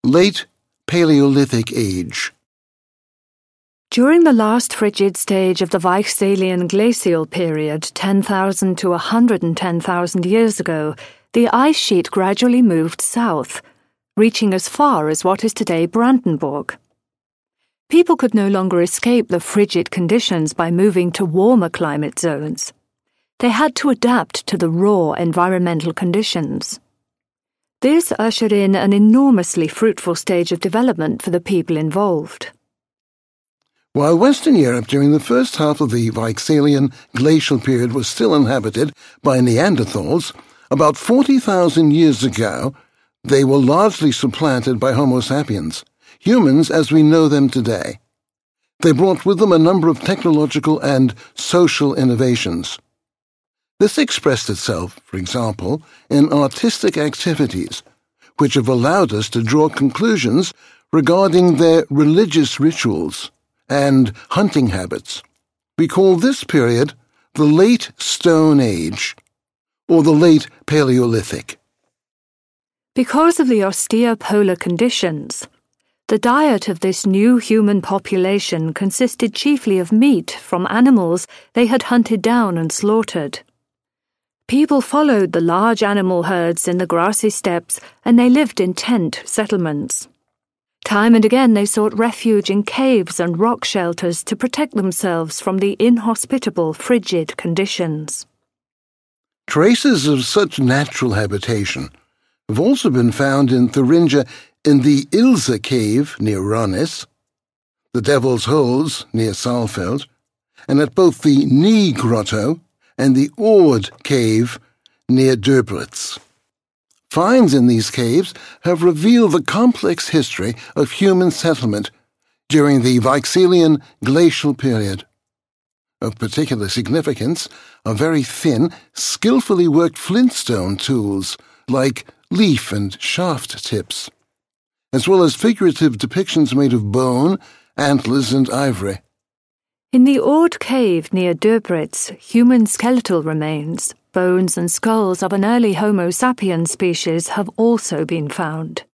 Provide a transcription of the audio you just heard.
Late Paleolithic Age. During the last frigid stage of the Weichselian glacial period, 10,000 to 110,000 years ago, the ice sheet gradually moved south, reaching as far as what is today Brandenburg. People could no longer escape the frigid conditions by moving to warmer climate zones. They had to adapt to the raw environmental conditions. This ushered in an enormously fruitful stage of development for the people involved. While Western Europe during the first half of the Weichselian glacial period was still inhabited by Neanderthals, about 40,000 years ago, they were largely supplanted by Homo sapiens, humans as we know them today. They brought with them a number of technological and social innovations. This expressed itself, for example, in artistic activities, which have allowed us to draw conclusions regarding their religious rituals and hunting habits. We call this period the Late Stone Age, or the Late Paleolithic. Because of the austere polar conditions, the diet of this new human population consisted chiefly of meat from animals they had hunted down and slaughtered. People followed the large animal herds in the grassy steppes, and they lived in tent settlements. Time and again they sought refuge in caves and rock shelters to protect themselves from the inhospitable, frigid conditions. Traces of such natural habitation have also been found in Thuringia in the Ilse Cave near Ranis, the Devil's Holes near Saalfeld, and at both the Knee Grotto and the Ord Cave near Döberitz. Finds in these caves have revealed the complex history of human settlement during the Weichselian glacial period. Of particular significance are very thin, skillfully worked flintstone tools like leaf and shaft tips, as well as figurative depictions made of bone, antlers, and ivory. In the Ord Cave near Döberitz, human skeletal remains, bones and skulls of an early Homo sapiens species have also been found.